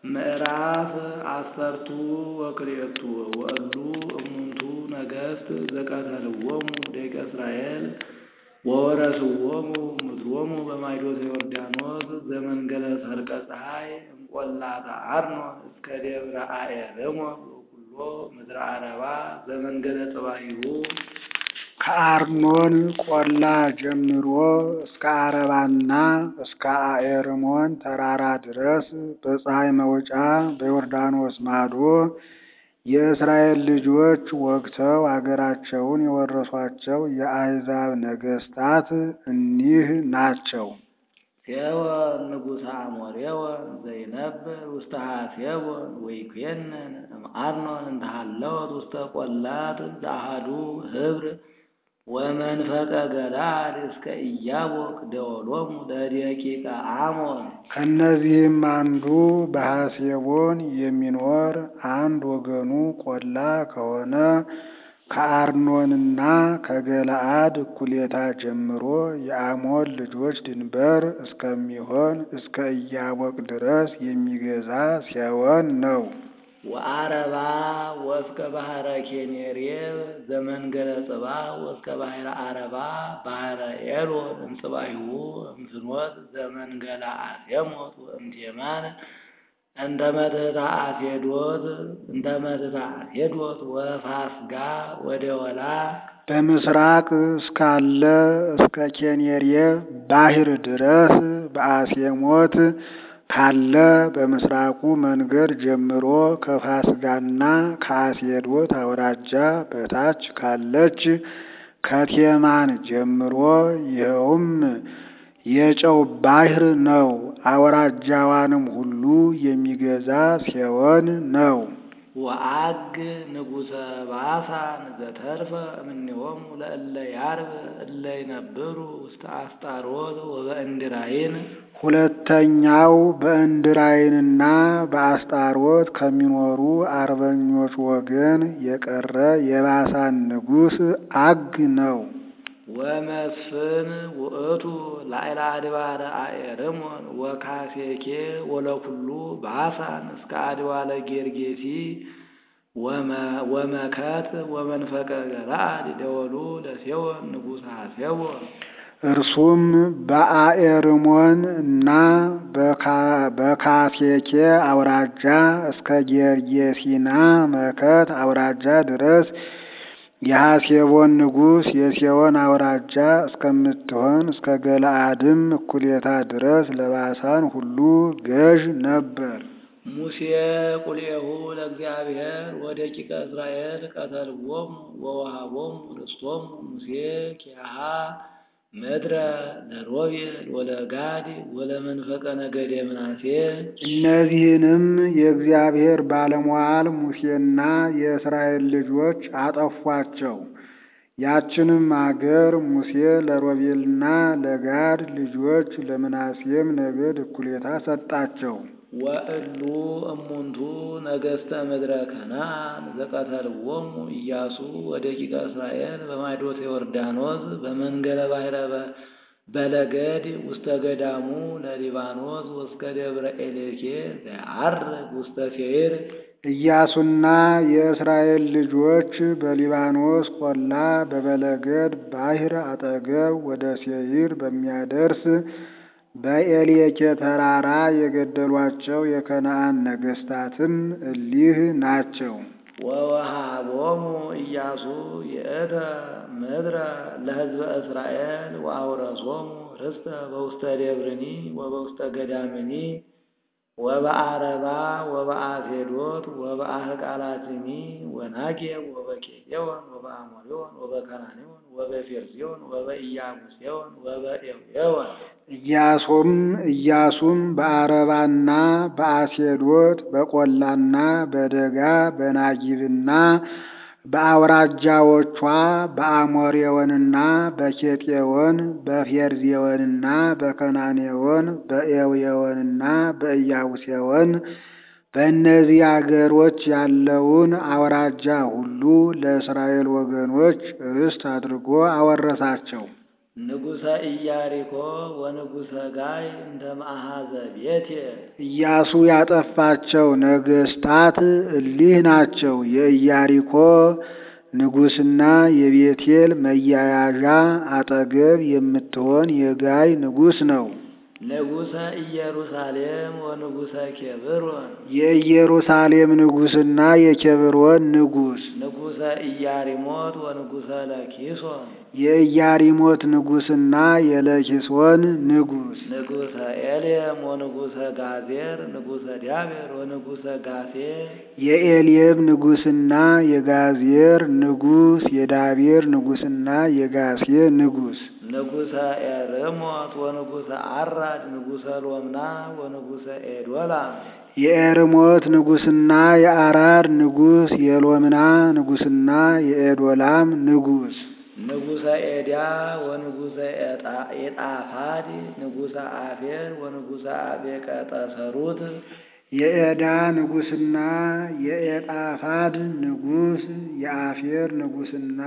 ምዕራፍ አሰርቱ ወክልኤቱ ወእሉ እሙንቱ ነገሥት ዘቀተልዎሙ ደቂቀ እስራኤል ወወረስዎሙ ምድሮሙ በማይዶተ ዮርዳኖስ ዘመንገለ ሰርቀ ፀሐይ እምቈላተ አርኖን እስከ ደብረ አኤርሞን ወኩሎ ምድረ ዓረባ ዘመንገለ ጽባሂሁ። ከአርኖን ቆላ ጀምሮ እስከ ዓረባና እስከ አኤርሞን ተራራ ድረስ በፀሐይ መውጫ በዮርዳኖስ ማዶ የእስራኤል ልጆች ወግተው አገራቸውን የወረሷቸው የአሕዛብ ነገሥታት እኒህ ናቸው። ሴዎን ንጉሠ አሞሬዎን ዘይነብር ውስተ ሐሴቦን ወይኮንን እምአርኖን እንተሃለወት ውስተ ቈላት ዘአሐዱ ኅብር ወመንፈቀ ገለዓድ እስከ ኢያቦቅ ደወሎሙ ለደቂቀ አሞን። ከእነዚህም አንዱ በሐሴቦን የሚኖር አንድ ወገኑ ቆላ ከሆነ ከአርኖንና ከገለዓድ እኩሌታ ጀምሮ የአሞን ልጆች ድንበር እስከሚሆን እስከ ኢያቦቅ ድረስ የሚገዛ ሴዎን ነው። ወዓረባ ወእስከ ባሕረ ኬኔሬብ ዘመንገለ ጽባህ ወእስከ ባሕረ ዓረባ ባሕረ ኤሎን እምጽባሂሁ እምፍኖት ዘመንገለ አሴሞት ወእምቴማን እንተ መትሕተ አሴዶት ወፋስጋ ወደወላ። በምስራቅ እስካለ እስከ ኬኔሬብ ባሕር ድረስ በአሴሞት ካለ በምስራቁ መንገድ ጀምሮ ከፋስጋና ከአሴዶት አውራጃ በታች ካለች ከቴማን ጀምሮ ይኸውም የጨው ባሕር ነው። አውራጃዋንም ሁሉ የሚገዛ ሴዎን ነው። ወዐግ ንጉሠ ባሳን ዘተርፈ እምኔሆሙ ለእለ ያርብ እለ ይነብሩ ውስተ አስጣሮት ወበእንድራይን። ሁለተኛው በእንድራይንና በአስጣሮት ከሚኖሩ አርበኞች ወገን የቀረ የባሳን ንጉሥ ዐግ ነው። ወመስፍን ውእቱ ላዕለ አድባረ አኤርሞን ወካሴኬ ወለኩሉ ባሳን እስከ አድባረ ጌርጌሲ ወመከት ወመንፈቀ ገለዓድ ደወሉ ለሴዎን ንጉሠ ሐሴቦን። እርሱም በአኤርሞን እና በካሴኬ አውራጃ እስከ ጌርጌሲና መከት አውራጃ ድረስ የሐሴቦን ንጉሥ የሴዎን አውራጃ እስከምትሆን እስከ ገለዓድም እኩሌታ ድረስ ለባሳን ሁሉ ገዥ ነበር። ሙሴ ቁልኤሁ ለእግዚአብሔር ወደቂቀ እስራኤል ቀተልዎሙ ወወሃቦሙ ርስቶሙ ሙሴ ኪያሃ ምድረ ለሮቤል ወለጋድ ወለመንፈቀ ነገደ ምናሴ። እነዚህንም የእግዚአብሔር ባለሟል ሙሴና የእስራኤል ልጆች አጠፏቸው። ያችንም አገር ሙሴ ለሮቤልና ለጋድ ልጆች ለምናሴም ነገድ እኩሌታ ሰጣቸው። ወእሉ እሙንቱ ነገሥተ ምድረ ከነዓን ዘቀተልዎሙ ኢያሱ ወደቂቀ እስራኤል በማይዶተ ዮርዳኖስ በመንገለ ባሕረ በለገድ ውስተ ገዳሙ ለሊባኖስ ወእስከ ደብረ ኤሌኬ ዘዐርግ ውስተ ሴይር። ኢያሱና የእስራኤል ልጆች በሊባኖስ ቆላ በበለገድ ባሕር አጠገብ ወደ ሴይር በሚያደርስ በኤሌኬ ተራራ የገደሏቸው የከነዓን ነገሥታትም እሊህ ናቸው። ወወሃቦሙ ኢያሱ ይእተ ምድረ ለሕዝበ እስራኤል ወአውረሶሙ ርስተ በውስተ ደብርኒ ወበውስተ ገዳምኒ ወበዓረባ ወበአሴዶት ወበአሕቃላትኒ ወናጌብ ወበኬሌዎን ወበአሞሬዎን ወበከናኔዎን ወበፌርዜዎን ወበኢያቡሴዎን ወበኤዊዮን። ኢያሱም በዓረባና በአሴዶት በቈላና በደጋ በናጊብና በአውራጃዎቿ በአሞሬዎንና በኬጤዎን በፌርዜዎንና በከናኔዎን በኤዊዮንና በኢያቡሴዎን በእነዚህ አገሮች ያለውን አውራጃ ሁሉ ለእስራኤል ወገኖች ርስት አድርጎ አወረሳቸው። ንጉሠ ኢያሪኮ ወንጉሠ ጋይ እንተ መአሐዘ ቤቴል። ኢያሱ ያጠፋቸው ነገሥታት እሊህ ናቸው። የኢያሪኮ ንጉሥና የቤቴል መያያዣ አጠገብ የምትሆን የጋይ ንጉሥ ነው። ንጉሠ ኢየሩሳሌም ወንጉሠ ኬብሮን። የኢየሩሳሌም ንጉሥና የኬብሮን ንጉሥ። ንጉሠ ኢያሪሞት ወንጉሠ ለኪሶን። የኢያሪሞት ንጉሥና የለኪሶን ንጉሥ። ንጉሠ ኤልየም ወንጉሠ ጋዜር ንጉሠ ዳቤር ወንጉሠ ጋሴ። የኤልየም ንጉሥና የጋዜር ንጉሥ የዳቤር ንጉሥና የጋሴ ንጉሥ። ንጉሠ ኤርሞት ወንጉሠ አራድ ንጉሠ ሎምና ወንጉሠ ኤዶላም። የኤርሞት ንጉሥና የአራድ ንጉሥ የሎምና ንጉሥና የኤዶላም ንጉሥ። ንጉሠ ኤዳ ወንጉሠ ኤጣፋድ ንጉሠ አፌር ወንጉሠ አቤቀጠሰሩት። የኤዳ ንጉሥና የኤጣፋድ ንጉሥ የአፌር ንጉሥና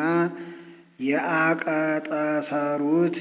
የአቀጠሰሩት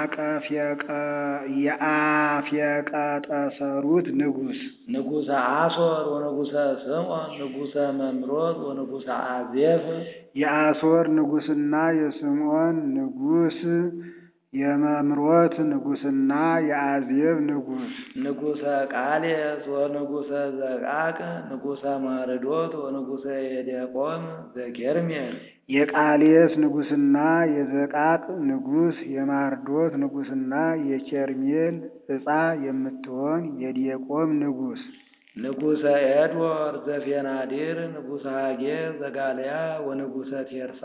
የአፌቀጠሰሩት ንጉሥ። ንጉሠ አሶር ወንጉሠ ስምዖን ንጉሠ መምሮት ወንጉሠ አዜፍ። የአሶር ንጉሥና የስምዖን ንጉሥ የመምሮት ንጉሥና የአዜብ ንጉሥ። ንጉሠ ቃሌስ ወንጉሠ ዘቃቅ ንጉሠ ማርዶት ወንጉሠ ኤዴቆም ዘኬርሜል። የቃሌስ ንጉሥና የዘቃቅ ንጉሥ የማርዶት ንጉሥና የኬርሜል ዕፃ የምትሆን የዴቆም ንጉሥ። ንጉሠ ኤድወር ዘፌናዲር ንጉሠ ሀጌ ዘጋልያ ወንጉሠ ቴርሳ።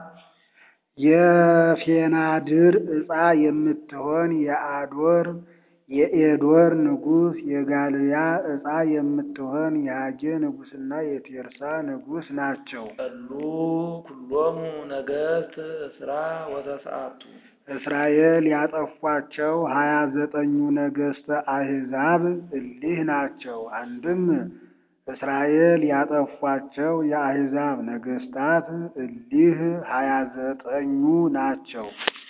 የፌናድር ዕፃ የምትሆን የኤዶር ንጉሥ የጋልያ ዕፃ የምትሆን የሀጌ ንጉሥና የቴርሳ ንጉሥ ናቸው። እሉ ኩሎሙ ነገሥት እስራ ወተስዓቱ። እስራኤል ያጠፏቸው 29ኙ ነገሥተ አሕዛብ እሊህ ናቸው። አንድም እስራኤል ያጠፏቸው የአሕዛብ ነገሥታት እሊህ 29ኙ ናቸው።